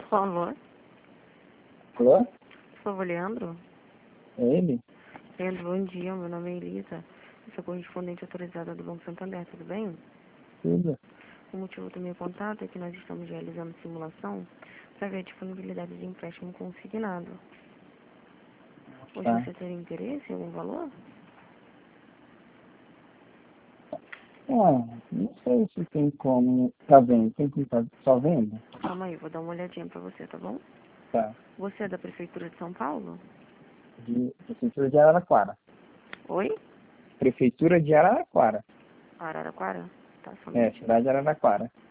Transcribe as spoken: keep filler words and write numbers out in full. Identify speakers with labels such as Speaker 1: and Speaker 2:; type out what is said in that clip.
Speaker 1: Por favor.
Speaker 2: Alô?
Speaker 1: Por favor, Leandro.
Speaker 2: É ele?
Speaker 1: Leandro, bom dia. Meu nome é Elisa. Eu sou correspondente autorizada do Banco Santander, tudo bem?
Speaker 2: Tudo.
Speaker 1: O motivo do meu contato é que nós estamos realizando simulação para ver a disponibilidade de empréstimo consignado. Hoje
Speaker 2: Tá.
Speaker 1: você teria interesse em algum valor?
Speaker 2: Ah, não sei se tem como. Tá vendo? Tem como tá só vendo?
Speaker 1: Calma aí, vou dar uma olhadinha para você, tá bom?
Speaker 2: Tá.
Speaker 1: Você é da Prefeitura de São Paulo?
Speaker 2: De Prefeitura de Araraquara.
Speaker 1: Oi?
Speaker 2: Prefeitura de Araraquara.
Speaker 1: Araraquara? Tá, só um
Speaker 2: É,
Speaker 1: minutinho.
Speaker 2: cidade de Araraquara.